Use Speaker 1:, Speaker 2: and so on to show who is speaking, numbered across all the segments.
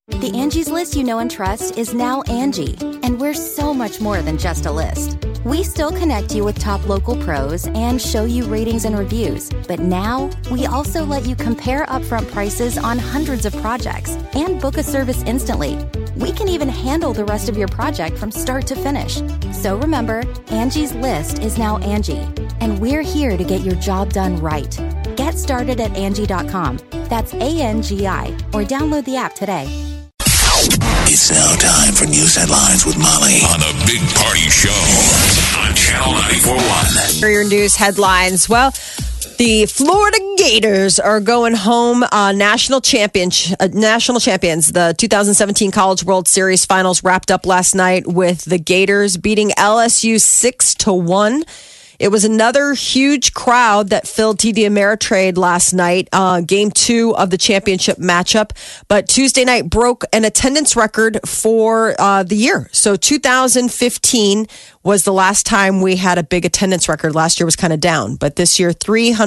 Speaker 1: The Angie's List you know and trust is now Angie, and we're so much more than just a list. We still connect you with top local pros and show you ratings and reviews, but now we also let you compare upfront prices on hundreds of projects and book a service instantly. We can even handle the rest of your project from start to finish. So remember, Angie's List is now Angie, and we're here to get your job done right. Get started at Angie.com. That's ANGI, or download the app today.
Speaker 2: It's now time for news headlines with Molly on the Big Party Show on Channel 94.1.
Speaker 3: For your news headlines, well, the Florida Gators are going home national champions. The 2017 College World Series Finals wrapped up last night with the Gators beating LSU 6-1. It was another huge crowd that filled TD Ameritrade last night, game 2 of the championship matchup. But Tuesday night broke an attendance record for the year. So 2015 was the last time we had a big attendance record. Last year was kind of down. But this year,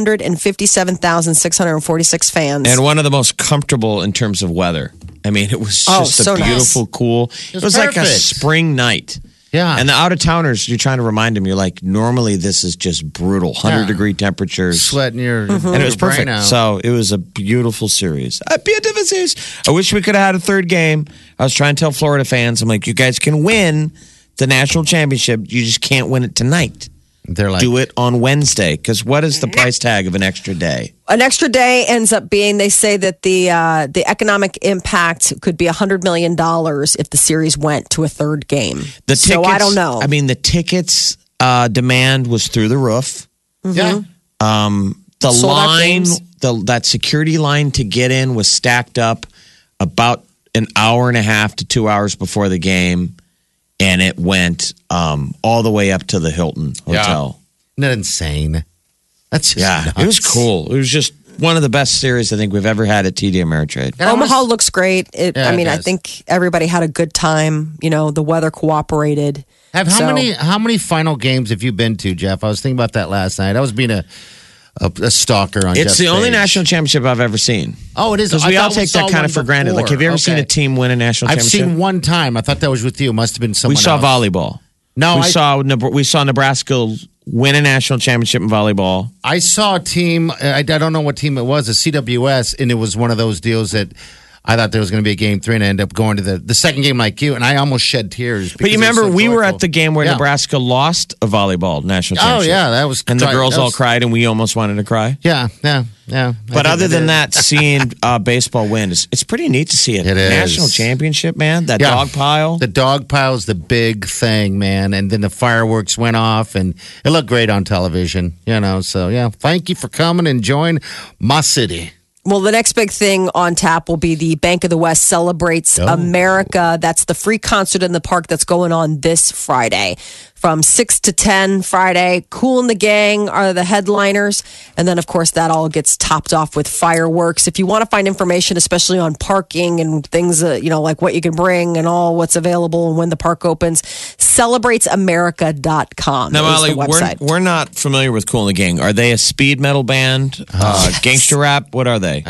Speaker 3: 357,646 fans.
Speaker 4: And one of the most comfortable in terms of weather. I mean, it was just
Speaker 3: so
Speaker 4: a beautiful,
Speaker 3: nice.
Speaker 4: Cool. It was like a spring night.
Speaker 5: Yeah.
Speaker 4: And the out-of-towners, you're trying to remind them, you're like, normally this is just brutal, 100-degree temperatures.
Speaker 5: Sweating your
Speaker 4: And it was perfect.
Speaker 5: Out.
Speaker 4: So it was a beautiful series. A beautiful series. I wish we could have had a third game. I was trying to tell Florida fans, I'm like, you guys can win the national championship. You just can't win it tonight.
Speaker 5: They're like,
Speaker 4: do it on Wednesday. Because what is the price tag of an extra day?
Speaker 3: An extra day ends up being, they say that the economic impact could be $100 million if the series went to a third game.
Speaker 4: The tickets,
Speaker 3: so I don't know.
Speaker 4: I mean, the tickets demand was through the roof.
Speaker 5: yeah.
Speaker 4: The
Speaker 3: Sold out
Speaker 4: line,
Speaker 3: games.
Speaker 4: that security line to get in was stacked up about an hour and a half to 2 hours before the game. And it went all the way up to the Hilton Hotel.
Speaker 5: Isn't that insane? That's just nuts.
Speaker 4: It was cool. It was just one of the best series I think we've ever had at TD Ameritrade.
Speaker 3: Omaha looks great. I
Speaker 5: does.
Speaker 3: think everybody had a good time. You know, the weather cooperated.
Speaker 5: How many final games have you been to, Jeff? I was thinking about that last night. I was being a stalker on
Speaker 4: It's
Speaker 5: Jeff's
Speaker 4: the only
Speaker 5: page.
Speaker 4: national championship I've ever seen.
Speaker 5: Oh, it is.
Speaker 4: Because
Speaker 5: I
Speaker 4: we all
Speaker 5: thought
Speaker 4: take
Speaker 5: saw
Speaker 4: that kind
Speaker 5: one
Speaker 4: of for granted.
Speaker 5: before.
Speaker 4: Like, have you ever seen a team win a national
Speaker 5: I've
Speaker 4: championship?
Speaker 5: seen one time. I thought that was with you. It must have been someone
Speaker 4: We saw
Speaker 5: else.
Speaker 4: volleyball.
Speaker 5: No,
Speaker 4: we saw Nebraska win a national championship in volleyball.
Speaker 5: I saw a team. I don't know what team it was. A CWS, and it was one of those deals that I thought there was going to be a game 3, and I ended up going to the second game like you, and I almost shed tears.
Speaker 4: But you remember,
Speaker 5: so
Speaker 4: we were
Speaker 5: joyful.
Speaker 4: at the game where Nebraska lost a volleyball national
Speaker 5: Oh
Speaker 4: championship.
Speaker 5: yeah, that was.
Speaker 4: And the girls
Speaker 5: that
Speaker 4: all
Speaker 5: was-
Speaker 4: cried, and we almost wanted to cry.
Speaker 5: Yeah.
Speaker 4: But other than that, seeing baseball win, it's pretty neat to see a
Speaker 5: It is.
Speaker 4: national championship, man. That
Speaker 5: Yeah.
Speaker 4: dog pile.
Speaker 5: The dog pile's the big thing, man. And then the fireworks went off, and it looked great on television, So, yeah, thank you for coming and join my city.
Speaker 3: Well, the next big thing on tap will be the Bank of the West Celebrates America. That's the free concert in the park that's going on this Friday. From 6 to 10 Friday. Kool and the Gang are the headliners. And then, of course, that all gets topped off with fireworks. If you want to find information, especially on parking and things, like what you can bring and all what's available and when the park opens, celebratesamerica.com.
Speaker 4: Now, Molly,
Speaker 3: is the website.
Speaker 4: we're not familiar with Kool and the Gang. Are they a speed metal band? Gangster rap? What are they?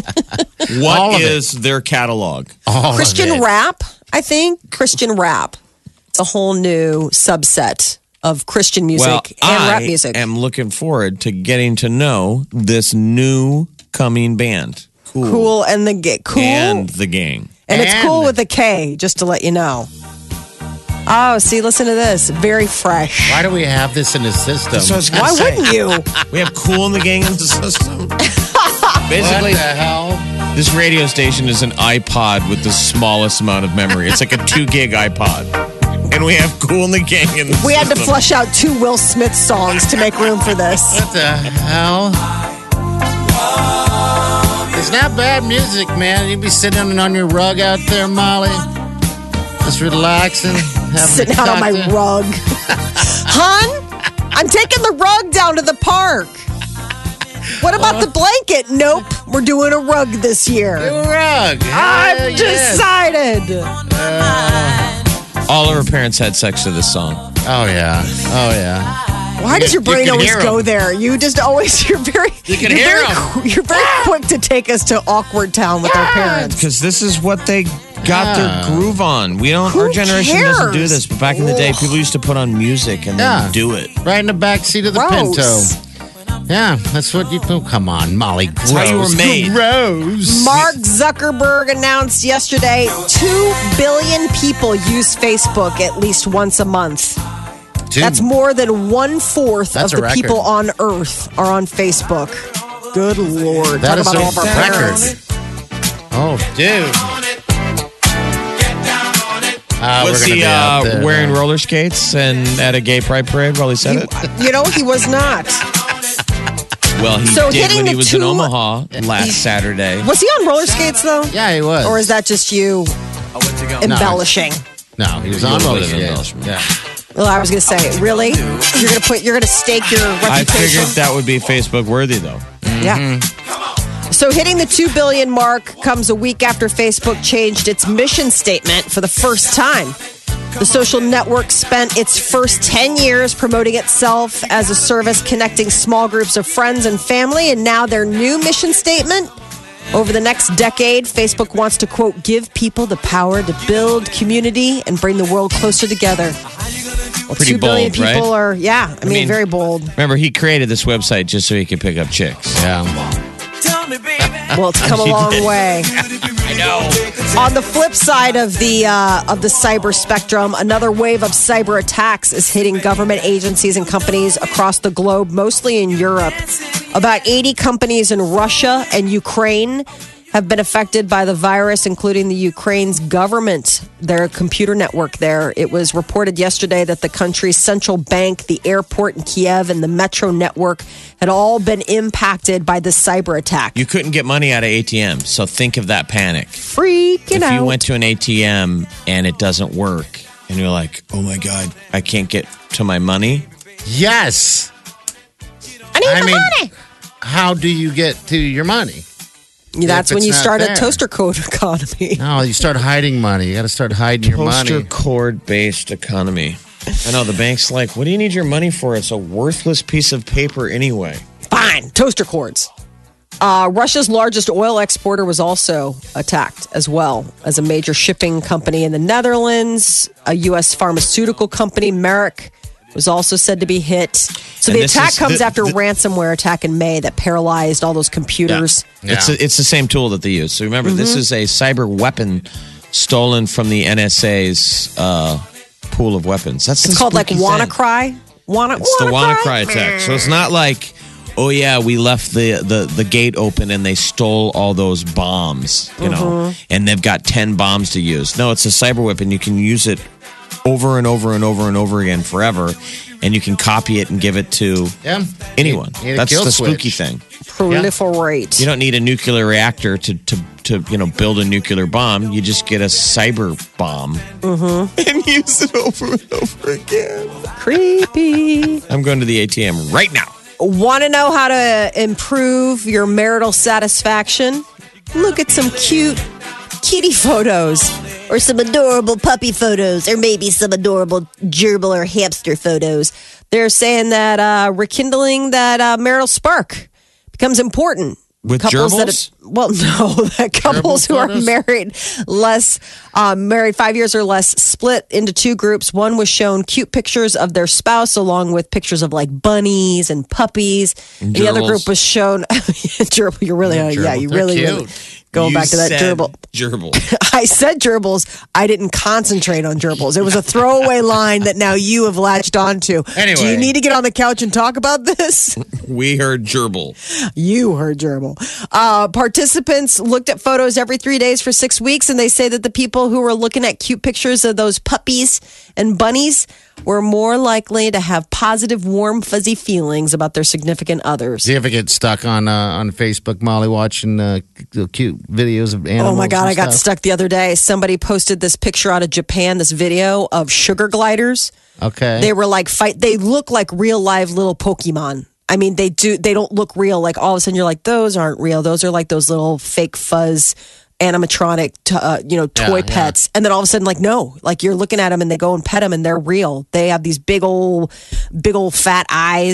Speaker 4: What is their catalog?
Speaker 3: Christian rap, I think. Christian rap. It's a whole new subset of Christian music and rap music.
Speaker 4: I am looking forward to getting to know this new coming band.
Speaker 3: Kool and the Gang. Kool
Speaker 4: and the Gang.
Speaker 3: And it's cool with a K, just to let you know. Oh, see, listen to this. Very fresh.
Speaker 5: Why do we have this in the system?
Speaker 4: That's what I was gonna
Speaker 3: Why
Speaker 4: say.
Speaker 3: wouldn't you?
Speaker 4: We have Kool and the Gang in the system. Basically,
Speaker 5: what the hell?
Speaker 4: this radio station is an iPod with the smallest amount of memory. It's like a 2 gig iPod. And we have Kool and the Gang in the
Speaker 3: We had to
Speaker 4: system.
Speaker 3: flush out 2 Will Smith songs to make room for this.
Speaker 5: What the hell? It's not bad music, man. You'd be sitting on your rug out there, Molly. Just relaxing.
Speaker 3: Sitting out on my rug. Hun, I'm taking the rug down to the park. What about the blanket? Nope. We're doing a rug this year.
Speaker 5: Rug.
Speaker 3: I've decided.
Speaker 4: All of our parents had sex to this song.
Speaker 5: Oh, yeah. Oh, yeah.
Speaker 3: Why does your brain
Speaker 5: can
Speaker 3: always
Speaker 5: hear 'em.
Speaker 3: go there? You just always, you're very
Speaker 5: hear 'em.
Speaker 3: You're very quick to take us to awkward town with our parents.
Speaker 4: Because this is what they got their groove on. We don't. Our generation doesn't do this. But back in the day, people used to put on music and then do it
Speaker 5: right in the back seat of the Pinto. Yeah, that's what you do. Come on, Molly. Gross.
Speaker 4: That's how you were made.
Speaker 5: Gross.
Speaker 3: Mark Zuckerberg announced yesterday 2 billion people use Facebook at least once a month. That's more than 1/4 of the people on Earth are on Facebook. Good Lord.
Speaker 5: That is
Speaker 3: a
Speaker 5: record. Oh, dude.
Speaker 4: Was he wearing roller skates and at a gay pride parade while he said it?
Speaker 3: You know, he was not.
Speaker 4: Well, he did when he was in Omaha last Saturday.
Speaker 3: Was he on roller skates, though?
Speaker 5: Yeah, he was.
Speaker 3: Or is that just you embellishing?
Speaker 5: No, he was on roller skates. Yeah.
Speaker 3: Well, I was going to say, really? You're going to stake your reputation?
Speaker 4: I figured that would be Facebook worthy, though.
Speaker 3: Yeah. So hitting the 2 billion mark comes a week after Facebook changed its mission statement for the first time. The social network spent its first 10 years promoting itself as a service connecting small groups of friends and family, and now their new mission statement. Over the next decade, Facebook wants to, quote, give people the power to build community and bring the world closer togetger. Well,
Speaker 4: pretty
Speaker 3: 2 billion
Speaker 4: bold,
Speaker 3: people
Speaker 4: right?
Speaker 3: are, I mean, very bold.
Speaker 4: Remember, he created this website just so he could pick up chicks.
Speaker 5: Yeah.
Speaker 3: Well, it's come a long way.
Speaker 4: I know.
Speaker 3: On the flip side of the cyber spectrum, another wave of cyber attacks is hitting government agencies and companies across the globe, mostly in Europe. About 80 companies in Russia and Ukraine have been affected by the virus, including the Ukraine's government, their computer network there. It was reported yesterday that the country's central bank, the airport in Kiev, and the metro network had all been impacted by the cyber attack.
Speaker 4: You couldn't get money out of ATMs, so think of that panic.
Speaker 3: Freaking out.
Speaker 4: If you went to an ATM and it doesn't work, and you're like, oh my God, I can't get to my money.
Speaker 5: Yes.
Speaker 3: I need money.
Speaker 5: How do you get to your money?
Speaker 3: That's when you start a toaster cord economy.
Speaker 5: No, you start hiding money. You got to start hiding your money.
Speaker 4: Toaster cord-based economy. I know, the bank's like, what do you need your money for? It's a worthless piece of paper anyway.
Speaker 3: Fine, toaster cords. Russia's largest oil exporter was also attacked, as well as a major shipping company in the Netherlands. A U.S. pharmaceutical company, Merck, was also said to be hit. So the attack comes after a ransomware attack in May that paralyzed all those computers.
Speaker 4: Yeah. It's the same tool that they use. So remember, this is a cyber weapon stolen from the NSA's pool of weapons.
Speaker 3: It's called like WannaCry.
Speaker 4: It's the WannaCry attack. So it's not like, oh yeah, we left the gate open and they stole all those bombs, you know, and they've got 10 bombs to use. No, it's a cyber weapon. You can use it over and over and over and over again forever, and you can copy it and give it to anyone. That's the spooky thing.
Speaker 3: Proliferate.
Speaker 4: You don't need a nuclear reactor to build a nuclear bomb. You just get a cyber bomb and use it over and over again.
Speaker 3: Creepy.
Speaker 4: I'm going to the ATM right now.
Speaker 3: Want to know how to improve your marital satisfaction? Look at some cute kitty photos, or some adorable puppy photos, or maybe some adorable gerbil or hamster photos. They're saying that rekindling that marital spark becomes important.
Speaker 4: With
Speaker 3: couples
Speaker 4: gerbils?
Speaker 3: That couples who are married 5 years or less split into two groups. One was shown cute pictures of their spouse along with pictures of like bunnies and puppies. And the other group was shown gerbil. You're really really going back to that gerbil.
Speaker 4: Gerbil.
Speaker 3: I said gerbils. I didn't concentrate on gerbils. It was a throwaway line that now you have latched onto.
Speaker 5: Anyway.
Speaker 3: Do you need to get on the couch and talk about this?
Speaker 4: We heard gerbil.
Speaker 3: You heard gerbil. Participants looked at photos every 3 days for 6 weeks, and they say that the people who were looking at cute pictures of those puppies and bunnies were more likely to have positive, warm, fuzzy feelings about their significant others.
Speaker 5: Do you ever get stuck on Facebook, Molly, watching cute videos of animals?
Speaker 3: Oh my God, I got stuck the other day. Somebody posted this picture out of Japan, this video of sugar gliders.
Speaker 5: Okay.
Speaker 3: They were like they look like real live little Pokemon. I mean, they don't look real. Like all of a sudden you're like, those aren't real. Those are like those little fake fuzz animatronic, toy pets. And then all of a sudden, like, no, like you're looking at them and they go and pet them and they're real. They have these big old fat eyes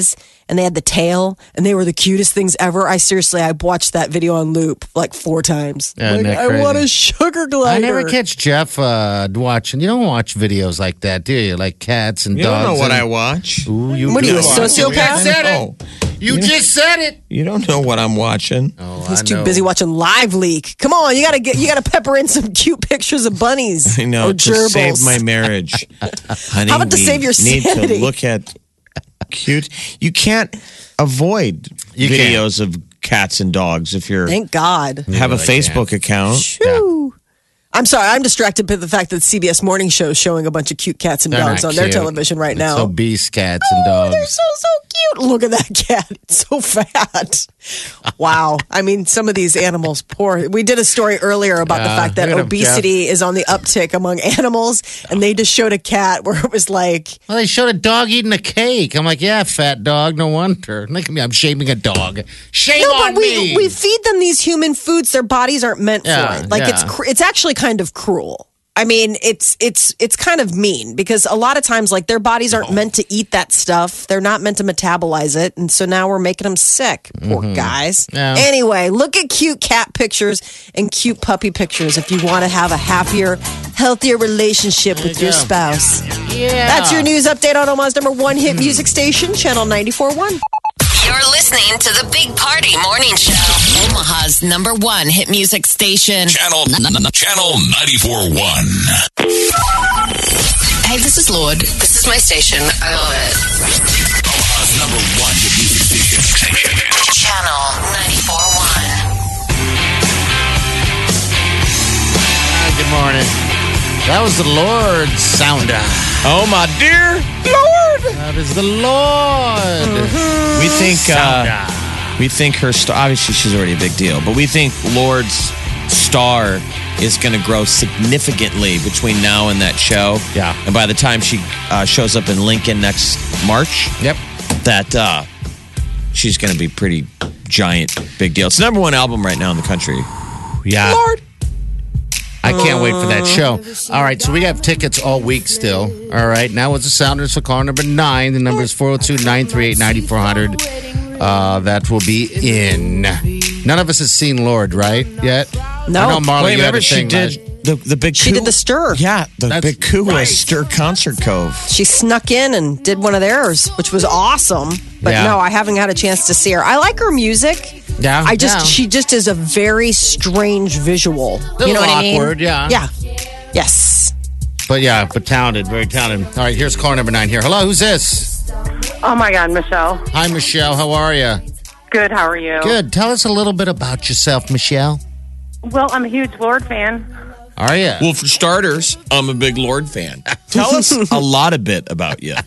Speaker 3: and they had the tail, and they were the cutest things ever. I watched that video on loop like 4 times.
Speaker 5: Yeah,
Speaker 3: like, I want a sugar glider.
Speaker 5: I never catch Jeff watching. You don't watch videos like that, do you? Like cats and
Speaker 4: You
Speaker 5: dogs.
Speaker 4: don't know what I watch.
Speaker 5: Ooh,
Speaker 3: What are you, a
Speaker 5: do.
Speaker 3: sociopath?
Speaker 5: You said it.
Speaker 4: Oh,
Speaker 5: You just said it.
Speaker 4: you don't know what I'm watching.
Speaker 5: Oh,
Speaker 3: He's
Speaker 5: I
Speaker 3: too
Speaker 5: know.
Speaker 3: busy watching Live Leak. Come on, you gotta pepper in some cute pictures of bunnies.
Speaker 4: I know
Speaker 3: or
Speaker 4: to
Speaker 3: gerbils.
Speaker 4: save my marriage, honey.
Speaker 3: How about to save your
Speaker 4: need
Speaker 3: sanity?
Speaker 4: to look at cute. You can't avoid
Speaker 5: You
Speaker 4: videos of cats and dogs if you're
Speaker 3: Thank God.
Speaker 4: have a
Speaker 5: really
Speaker 4: Facebook account.
Speaker 3: Shoo. I'm sorry, I'm distracted by the fact that CBS Morning Show is showing a bunch of cute cats and
Speaker 5: They're
Speaker 3: dogs
Speaker 5: not
Speaker 3: on their
Speaker 5: cute.
Speaker 3: television right
Speaker 5: It's
Speaker 3: now.
Speaker 5: obese cats and dogs.
Speaker 3: They're so cute. Look at that cat. It's so fat. Wow. I mean, some of these animals, poor. We did a story earlier about the fact that
Speaker 5: look at 'em,
Speaker 3: obesity is on the uptick among animals, and they just showed a cat where it was like,
Speaker 5: Well, they showed a dog eating a cake. I'm like, yeah, fat dog. No wonder. Look at me. I'm shaming a dog. Shame
Speaker 3: no,
Speaker 5: on
Speaker 3: but
Speaker 5: me.
Speaker 3: we feed them these human foods. Their bodies aren't meant
Speaker 5: Yeah,
Speaker 3: for it. Like
Speaker 5: yeah.
Speaker 3: it's actually kind of cruel. I mean, it's kind of mean because a lot of times, like their bodies aren't meant to eat that stuff. They're not meant to metabolize it, and so now we're making them sick. Poor guys.
Speaker 5: Yeah.
Speaker 3: Anyway, look at cute cat pictures and cute puppy pictures if you want to have a happier, healthier relationship with your
Speaker 5: go.
Speaker 3: spouse.
Speaker 5: yeah.
Speaker 3: That's your news update on Omaha's #1 hit music station, Channel 94.1.
Speaker 6: You're listening to the Big Party Morning Show. Omaha's #1 hit music station.
Speaker 2: Channel 94.1.
Speaker 6: Hey, this is Lord. This is my station. I love it.
Speaker 2: Omaha's #1 hit music station.
Speaker 6: Channel 94.1.
Speaker 5: Good morning. That was the Lord's sound.
Speaker 4: Oh my dear Lord!
Speaker 5: That is the Lord.
Speaker 4: We think her star. Obviously, she's already a big deal, but we think Lord's star is going to grow significantly between now and that show.
Speaker 5: Yeah.
Speaker 4: And by the time she shows up in Lincoln next March,
Speaker 5: Yep.
Speaker 4: that she's going to be pretty giant, big deal. It's the #1 album right now in the country.
Speaker 5: Yeah.
Speaker 3: Lord.
Speaker 5: I can't wait for that show. All right, so we have tickets all week still. All right, now it's the Sounders for call number 9. The number is 402-938-9400. That will be in. None of us has seen Lord, right? Yet?
Speaker 3: No.
Speaker 5: I know Marla,
Speaker 4: Wait,
Speaker 5: you had
Speaker 4: remember
Speaker 5: a
Speaker 4: she
Speaker 5: thing
Speaker 4: did the big
Speaker 3: She
Speaker 4: coup?
Speaker 3: did the Stir.
Speaker 4: Yeah, the
Speaker 5: That's
Speaker 4: big coup
Speaker 5: right.
Speaker 4: was Stir Concert Cove.
Speaker 3: She snuck in and did one of theirs, which was awesome. But
Speaker 5: Yeah.
Speaker 3: no, I haven't had a chance to see her. I like her music.
Speaker 5: Yeah,
Speaker 3: She just is a very strange visual.
Speaker 5: Little
Speaker 3: You know what I mean?
Speaker 5: awkward, yeah.
Speaker 3: Yeah. Yes.
Speaker 5: But talented, very talented. All right, here's call number 9 here. Hello, who's this?
Speaker 7: Oh my God, Michelle.
Speaker 5: Hi, Michelle. How are you?
Speaker 7: Good, how are you?
Speaker 5: Good. Tell us a little bit about yourself, Michelle.
Speaker 7: Well, I'm a huge Lord fan.
Speaker 5: Are you?
Speaker 4: Well, for starters, I'm a big Lord fan. Tell us a lot a bit about you.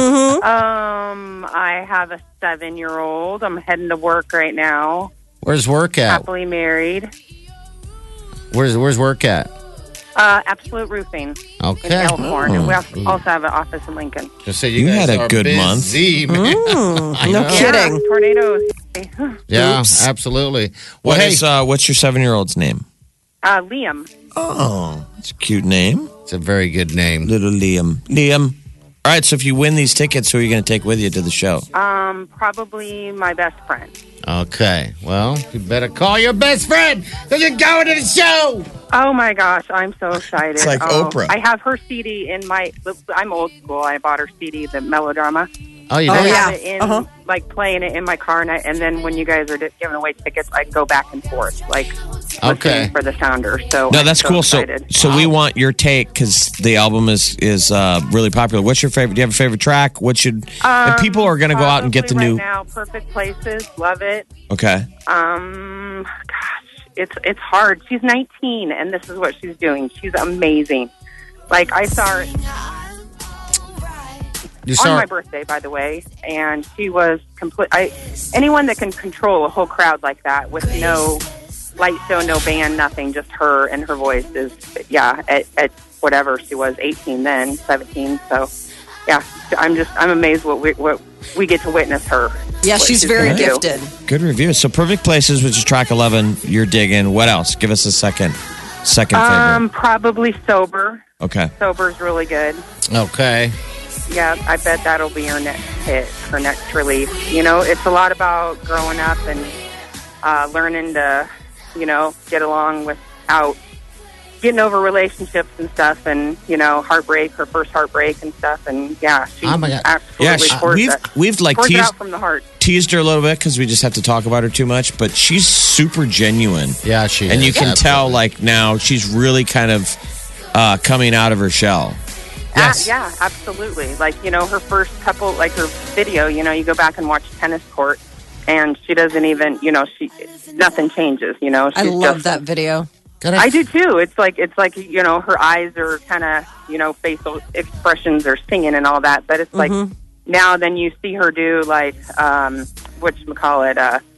Speaker 7: I have a 7-year-old. I'm heading to work right now.
Speaker 5: Where's work at?
Speaker 7: Happily married.
Speaker 5: Where's work at?
Speaker 7: Absolute Roofing in
Speaker 5: Okay.
Speaker 7: Elkhorn. And we also have an office in Lincoln.
Speaker 5: Just say
Speaker 4: You
Speaker 5: guys
Speaker 4: had a
Speaker 5: are
Speaker 4: good
Speaker 5: busy, man. I
Speaker 3: No
Speaker 5: know.
Speaker 3: kidding.
Speaker 7: Yeah, tornadoes.
Speaker 5: Yeah,
Speaker 3: Oops.
Speaker 5: absolutely. Well,
Speaker 4: What's your 7-year-old's name?
Speaker 7: Liam.
Speaker 4: Oh, it's a cute name.
Speaker 5: it's a very good name.
Speaker 4: Little Liam. Liam. All right, so if you win these tickets, who are you going to take with you to the show?
Speaker 7: Probably my best friend.
Speaker 5: Okay. Well, you better call your best friend because you're going to the show.
Speaker 7: Oh my gosh, I'm so excited.
Speaker 4: It's like Oprah.
Speaker 7: I have her CD in my. I'm old school. I bought her CD, the Melodrama.
Speaker 5: Oh, you
Speaker 3: Oh,
Speaker 5: did?
Speaker 7: I
Speaker 3: yeah.
Speaker 7: have it in, like playing it in my car, and then when you guys are giving away tickets, I go back and forth, like
Speaker 5: Okay.
Speaker 7: listening for the Sounders. So
Speaker 4: No,
Speaker 7: I'm
Speaker 4: that's
Speaker 7: so
Speaker 4: cool. So,
Speaker 7: excited.
Speaker 4: so we want your take because the album is really popular. What's your favorite? Do you have a favorite track? What should? and people are going to go out and get the
Speaker 7: Probably
Speaker 4: new.
Speaker 7: right now. Perfect Places, love it.
Speaker 4: Okay.
Speaker 7: Gosh, it's hard. She's 19, and this is what she's doing. She's amazing. Like I saw her
Speaker 5: You
Speaker 7: on
Speaker 5: saw
Speaker 7: my birthday, by the way, and she was complete. Anyone that can control a whole crowd like that with no light show, no band, nothing, just her and her voice is, yeah, at whatever she was, 18 then, 17. So, yeah, I'm amazed what we get to witness her.
Speaker 3: Yeah,
Speaker 7: what
Speaker 3: she's very
Speaker 7: gonna do.
Speaker 3: gifted.
Speaker 4: Good review. So Perfect Places, which is track 11, you're digging. What else? Give us a second favorite.
Speaker 7: Probably Sober.
Speaker 4: Okay.
Speaker 7: Sober's really good.
Speaker 5: Okay.
Speaker 7: I bet that'll be her next hit, her next release. You know, it's a lot about growing up and learning to, you know, get along without getting over relationships and stuff, and, you know, heartbreak, her first heartbreak and stuff. And she absolutely
Speaker 4: we've like
Speaker 7: pours it out from the heart.
Speaker 4: Teased her a little bit because we just have to talk about her too much, but she's super genuine.
Speaker 5: Yeah, she is.
Speaker 4: And you can tell, like, now she's really kind of coming out of her shell.
Speaker 3: Yes.
Speaker 7: Yeah, absolutely. Like, you know, her first couple, like her video, you know, you go back and watch Tennis Court, and she doesn't even, you know, nothing changes, you know.
Speaker 3: I love that video.
Speaker 7: I do too. It's like, you know, her eyes are kind of, you know, facial expressions are singing and all that. But it's like now then you see her do like, whatchamacallit,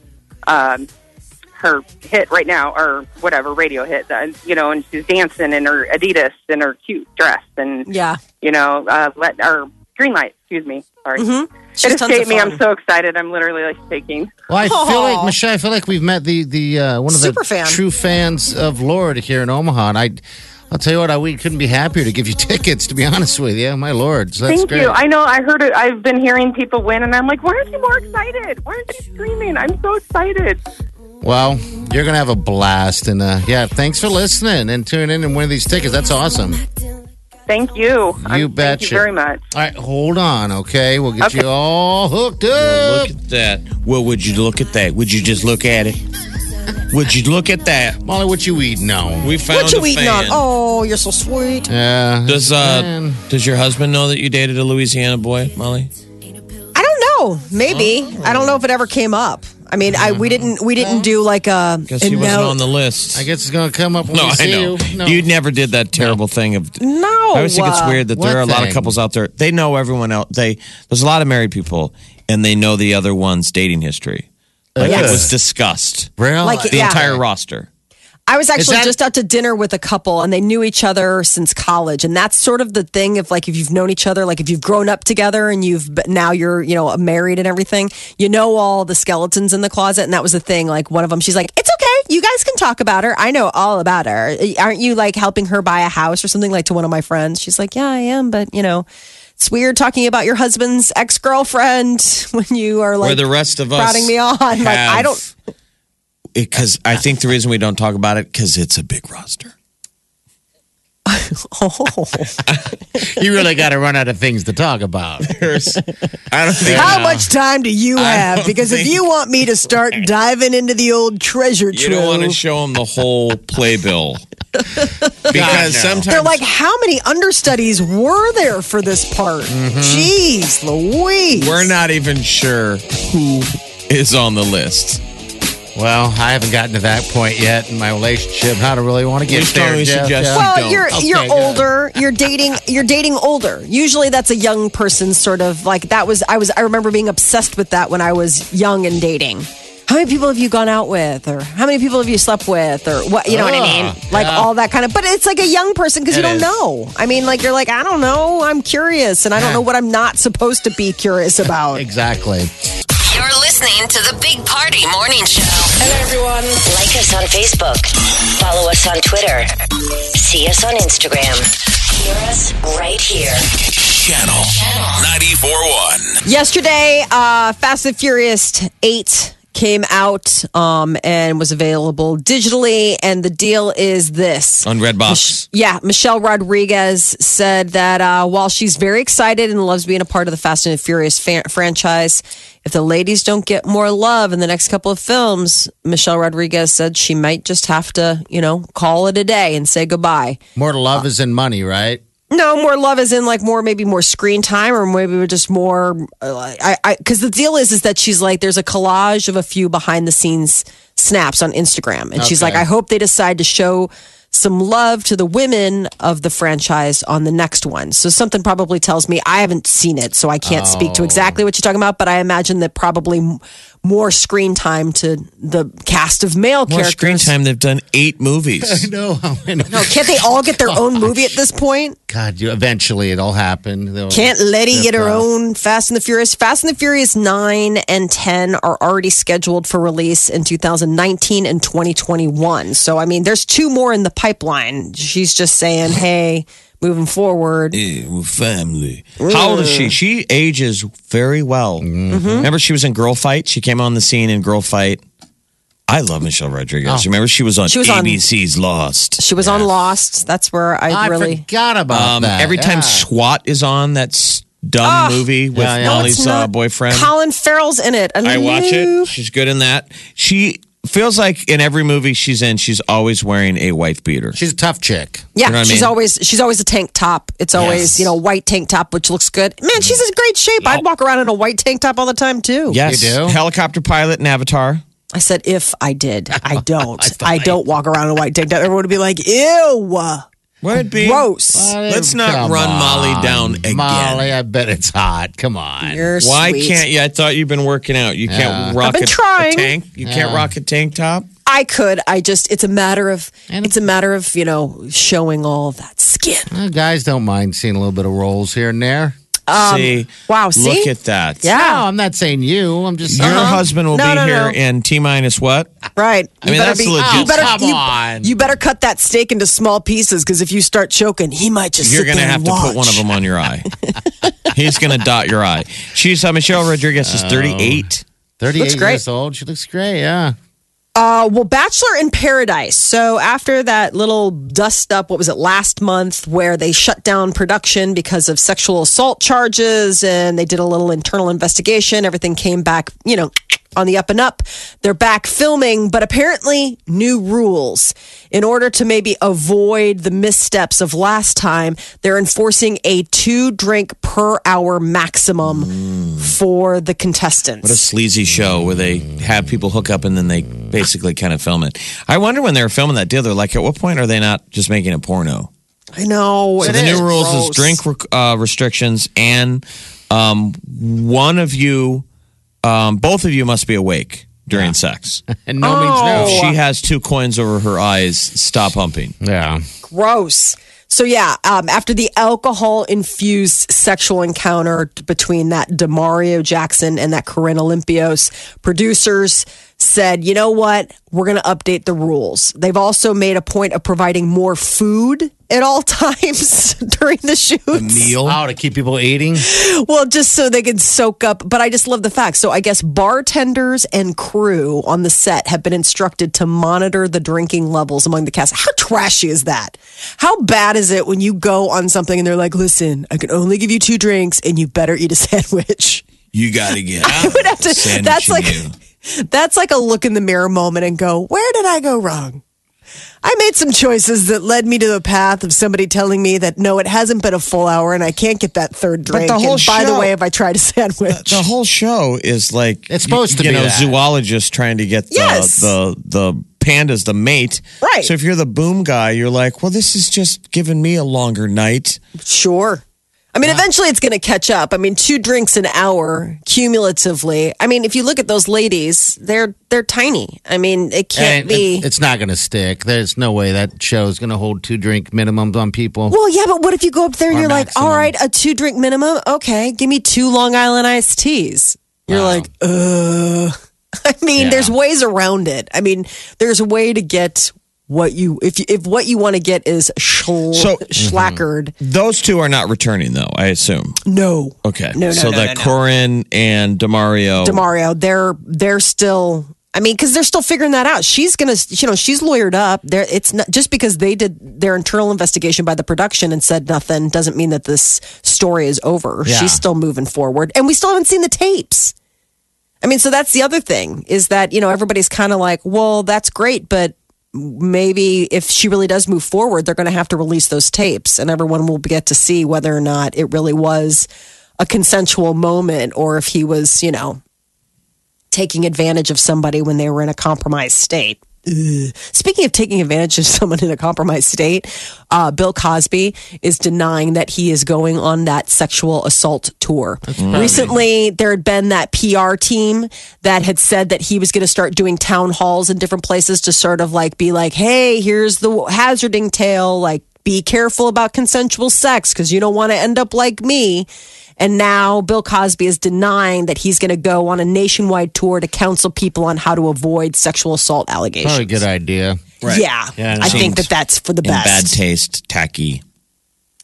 Speaker 7: her hit right now or whatever radio hit, you know, and she's dancing in her Adidas and her cute dress and, you know, green light, excuse me. Sorry. It escaped me. I'm so excited. I'm literally like shaking.
Speaker 5: Well, I feel like, Michelle, I feel like we've met the one of the true fans of Lord here in Omaha. And I'll tell you what, we couldn't be happier to give you tickets, to be honest with you. My Lord. So that's
Speaker 7: Thank
Speaker 5: great.
Speaker 7: you. I know. I heard it. I've been hearing people win, and I'm like, why aren't you more excited? Why aren't you screaming? I'm so excited.
Speaker 5: Well, you're going to have a blast. And thanks for listening and tuning in and winning these tickets. That's awesome.
Speaker 7: Thank you.
Speaker 5: You betcha.
Speaker 7: Thank you very much.
Speaker 5: All right, hold on, okay? We'll get you all hooked up.
Speaker 4: Well, look at that. Well, would you look at that? Would you just look at it? Would you look at that?
Speaker 5: Molly, what you eating on?
Speaker 4: We found
Speaker 3: What you eating
Speaker 4: fan.
Speaker 3: on? Oh, you're so sweet.
Speaker 5: Yeah.
Speaker 4: Does your husband know that you dated a Louisiana boy, Molly?
Speaker 3: I don't know. Maybe. I don't know if it ever came up. I mean, we didn't do like a.
Speaker 4: Because he wasn't on the list.
Speaker 5: I guess it's going to come up when we see you. No.
Speaker 4: You never did that terrible thing of.
Speaker 3: No.
Speaker 4: I always think it's weird that there are a lot of
Speaker 5: thing?
Speaker 4: couples out there. They know everyone else. There's a lot of married people, and they know the other one's dating history. Like it was discussed.
Speaker 5: Really?
Speaker 3: Like,
Speaker 4: The entire roster.
Speaker 3: I was actually
Speaker 5: that-
Speaker 3: just out to dinner with a couple, and they knew each other since college, and that's sort of the thing. If you've known each other, like if you've grown up together and now you're married and everything, you know all the skeletons in the closet, and that was the thing. Like one of them, she's like, "It's okay, you guys can talk about her. I know all about her. Aren't you like helping her buy a house or something?" Like to one of my friends, she's like, "Yeah, I am, but you know." It's weird talking about your husband's ex-girlfriend when you are like
Speaker 4: Where the rest of us
Speaker 3: prodding me on. Like I don't.
Speaker 4: Because I think the reason we don't talk about it because it's a big roster.
Speaker 5: You really got to run out of things to talk about.
Speaker 4: I don't think.
Speaker 3: How much time do you have? Because if you want me to start diving into the old treasure
Speaker 4: You don't want to show them the whole playbill. Because sometimes
Speaker 3: they're like, how many understudies were there for this part? Jeez Louise.
Speaker 4: we're not even sure who is on the list.
Speaker 5: Well, I haven't gotten to that point yet in my relationship. How to really want to get
Speaker 4: We strongly
Speaker 5: there, Jeff.
Speaker 4: suggest
Speaker 5: Yeah.
Speaker 3: Well, you're
Speaker 5: Okay, good.
Speaker 3: older. You're dating older. Usually, that's a young person sort of like that. I remember being obsessed with that when I was young and dating. How many people have you gone out with, or how many people have you slept with, or what? You know what I mean? Like all that kind of. But it's like a young person because you don't know. I mean, like you're like, I don't know. I'm curious, and I don't know what I'm not supposed to be curious about.
Speaker 5: Exactly.
Speaker 6: You're listening to the Big Party Morning Show.
Speaker 8: Hello, everyone. Like us on Facebook. Follow us on Twitter. See us on Instagram. Hear us right here.
Speaker 2: Channel 94.1.
Speaker 3: Yesterday, Fast and Furious 8 came out and was available digitally. And the deal is this.
Speaker 4: On Redbox.
Speaker 3: Michelle Rodriguez said that while she's very excited and loves being a part of the Fast and Furious franchise, if the ladies don't get more love in the next couple of films, Michelle Rodriguez said she might just have to, call it a day and say goodbye.
Speaker 5: More love is in money, right?
Speaker 3: No, more love is in like maybe more screen time, or maybe just more. Because the deal is that she's like, there's a collage of a few behind the scenes snaps on Instagram, and she's like, I hope they decide to show some love to the women of the franchise on the next one. So something probably tells me, I haven't seen it, so I can't speak to exactly what you're talking about, but I imagine that probably more screen time to the cast of male
Speaker 4: More
Speaker 3: characters.
Speaker 4: screen time. They've done 8 movies.
Speaker 5: No.
Speaker 3: No, can't they all get their own movie at this point?
Speaker 5: God, eventually it'll happen.
Speaker 3: Can't Letty get her own Fast and the Furious? Fast and the Furious 9 and 10 are already scheduled for release in 2019 and 2021. So, I mean, there's 2 more in the pipeline. She's just saying, hey, moving forward.
Speaker 4: Yeah, we're family. How old is she? She ages very well. Remember, she was in Girl Fight? She came on the scene in Girl Fight. I love Michelle Rodriguez. Remember, she was on ABC's Lost.
Speaker 3: She was on Lost. That's where I really
Speaker 5: forgot about that.
Speaker 4: Every time SWAT is on, that's dumb movie with Molly's boyfriend.
Speaker 3: Colin Farrell's in it.
Speaker 4: I watch it. She's good in that. She feels like in every movie she's in, she's always wearing a wife beater.
Speaker 5: She's a tough chick.
Speaker 3: Yeah,
Speaker 4: You know what I
Speaker 3: she's always a tank top. It's always white tank top, which looks good. Man, she's in great shape. I'd walk around in a white tank top all the time too.
Speaker 4: Yes,
Speaker 5: You do?
Speaker 4: Helicopter pilot in Avatar.
Speaker 3: I said if I did. I don't. I don't walk around in a white tank top. Everyone would be like, ew.
Speaker 4: Would it be
Speaker 3: Gross.
Speaker 4: Let's not run Molly down again.
Speaker 5: Molly, I bet it's hot. Come on.
Speaker 3: You're
Speaker 4: Why
Speaker 3: sweet.
Speaker 4: can't you? I thought you've been working out. You can't rock
Speaker 3: I've been
Speaker 4: a
Speaker 3: trying.
Speaker 4: tank. You can't rock a tank top.
Speaker 3: I could. It's a matter of showing all of that skin.
Speaker 5: Well, guys don't mind seeing a little bit of rolls here and there.
Speaker 4: See,
Speaker 3: Wow, see?
Speaker 4: look at that.
Speaker 3: Yeah.
Speaker 5: No, I'm not saying you. I'm just
Speaker 4: Your
Speaker 5: saying.
Speaker 4: husband will be here in T-minus what?
Speaker 3: Right.
Speaker 4: I mean, that's legit.
Speaker 3: You
Speaker 5: Come on.
Speaker 3: You better cut that steak into small pieces because if you start choking, he might just
Speaker 4: You're
Speaker 3: going to
Speaker 4: have to put one of them on your eye. He's going to dot your eye. She's Michelle Rodriguez is 38.
Speaker 5: 38
Speaker 3: Looks great.
Speaker 5: years old. She looks great, yeah.
Speaker 3: Well, Bachelor in Paradise. So after that little dust up, what was it, last month, where they shut down production because of sexual assault charges and they did a little internal investigation, everything came back, on the up and up. They're back filming, but apparently new rules. In order to maybe avoid the missteps of last time, they're enforcing a 2-drink per hour maximum for the contestants.
Speaker 4: What a sleazy show where they have people hook up and then they basically kind of film it. I wonder when they were filming that deal, they're like, at what point are they not just making a porno?
Speaker 3: I know.
Speaker 4: So the new rules is drink restrictions and one of you, both of you must be awake during sex.
Speaker 5: And no means no.
Speaker 4: If she has 2 coins over her eyes, stop humping.
Speaker 5: Yeah.
Speaker 3: Gross. So yeah, after the alcohol-infused sexual encounter between that Demario Jackson and that Corinne Olympios, producers said, you know what? We're going to update the rules. They've also made a point of providing more food at all times during the shoots.
Speaker 4: A meal?
Speaker 5: How to keep people eating?
Speaker 3: Well, just so they can soak up. But I just love the fact. So I guess bartenders and crew on the set have been instructed to monitor the drinking levels among the cast. How trashy is that? How bad is it when you go on something and they're like, listen, I can only give you 2 drinks and you better eat a sandwich.
Speaker 4: You got to get
Speaker 3: I would have to.
Speaker 4: sandwich
Speaker 3: That's like a look in the mirror moment and go, where did I go wrong? I made some choices that led me to the path of somebody telling me that no, it hasn't been a full hour and I can't get that 3rd drink.
Speaker 4: the whole
Speaker 3: and by the
Speaker 4: show-
Speaker 3: way, if I tried a sandwich,
Speaker 4: The whole show is like
Speaker 5: It's supposed to be that.
Speaker 4: zoologists trying to get the pandas the mate.
Speaker 3: Right.
Speaker 4: So if you're the boom guy, you're like, well, this is just giving me a longer night.
Speaker 3: sure. I mean, eventually it's going to catch up. I mean, 2 drinks an hour cumulatively. I mean, if you look at those ladies, they're tiny. I mean, it can't
Speaker 5: And
Speaker 3: be.
Speaker 5: It's not going to stick. There's no way that show is going to hold 2-drink minimums on people.
Speaker 3: Well, yeah, but what if you go up there and
Speaker 5: Or
Speaker 3: you're like,
Speaker 5: maximum.
Speaker 3: all right, a 2-drink minimum? Okay, give me 2 Long Island iced teas. You're like, I mean,
Speaker 5: Yeah.
Speaker 3: there's ways around it. I mean, there's a way to get what you, if what you want to get is schlackered.
Speaker 4: Those 2 are not returning, though, I assume.
Speaker 3: No.
Speaker 4: Okay.
Speaker 3: No,
Speaker 4: so that Corinne and Demario.
Speaker 3: Demario, they're still. I mean, because they're still figuring that out. She's gonna, she's lawyered up. It's not just because they did their internal investigation by the production and said nothing doesn't mean that this story is over.
Speaker 5: Yeah.
Speaker 3: She's still moving forward, and we still haven't seen the tapes. I mean, so that's the other thing is that everybody's kind of like, well, that's great, but maybe if she really does move forward, they're going to have to release those tapes, and everyone will get to see whether or not it really was a consensual moment or if he was, taking advantage of somebody when they were in a compromised state. Ugh. Speaking of taking advantage of someone in a compromised state, Bill Cosby is denying that he is going on that sexual assault tour. Recently, there had been that PR team that had said that he was going to start doing town halls in different places to sort of like be like, hey, here's the hazarding tale, like be careful about consensual sex because you don't want to end up like me. And now Bill Cosby is denying that he's going to go on a nationwide tour to counsel people on how to avoid sexual assault allegations.
Speaker 5: Probably a good idea.
Speaker 4: Right.
Speaker 3: Yeah,
Speaker 5: Yeah,
Speaker 3: I think
Speaker 4: seems
Speaker 3: that's for the
Speaker 4: in
Speaker 3: best.
Speaker 4: bad taste, tacky.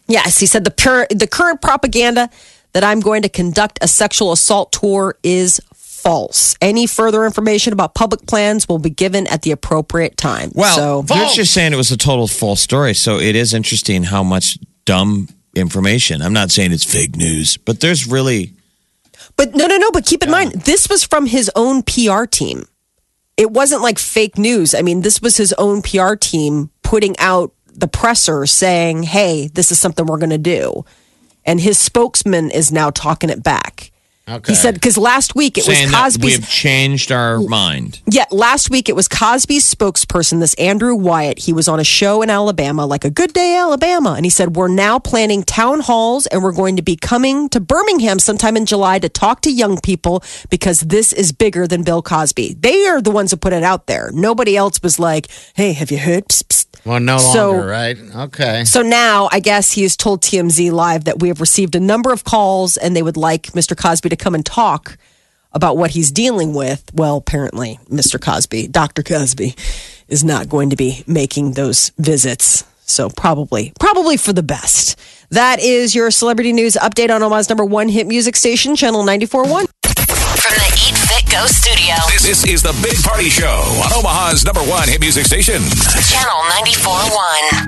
Speaker 3: Yes, he said the current propaganda that I'm going to conduct a sexual assault tour is false. Any further information about public plans will be given at the appropriate time.
Speaker 4: Well, they're just saying it was a total false story. So it is interesting how much dumb information. I'm not saying it's fake news, but there's really...
Speaker 3: But no. But keep in mind, this was from his own PR team. It wasn't like fake news. I mean, this was his own PR team putting out the presser saying, hey, this is something we're going to do. And his spokesman is now talking it back.
Speaker 5: Okay.
Speaker 3: He said, because last week it
Speaker 4: saying
Speaker 3: was Cosby's.
Speaker 4: We've changed our mind.
Speaker 3: Yeah, last week it was Cosby's spokesperson, this Andrew Wyatt. He was on a show in Alabama, like a Good Day Alabama. And he said, we're now planning town halls and we're going to be coming to Birmingham sometime in July to talk to young people because this is bigger than Bill Cosby. They are the ones who put it out there. Nobody else was like, hey, have you heard? Psst, psst.
Speaker 5: Well, no longer, right? Okay.
Speaker 3: So now I guess he has told TMZ Live that we have received a number of calls and they would like Mr. Cosby to come and talk about what he's dealing with. Well, apparently, Mr. Cosby, Dr. Cosby, is not going to be making those visits. So probably for the best. That is your celebrity news update on Omaha's number one hit music station, Channel 94.1.
Speaker 6: From the Eat Fit Go studio.
Speaker 2: This is the Big Party Show on Omaha's number one hit music station.
Speaker 6: Channel 94.1.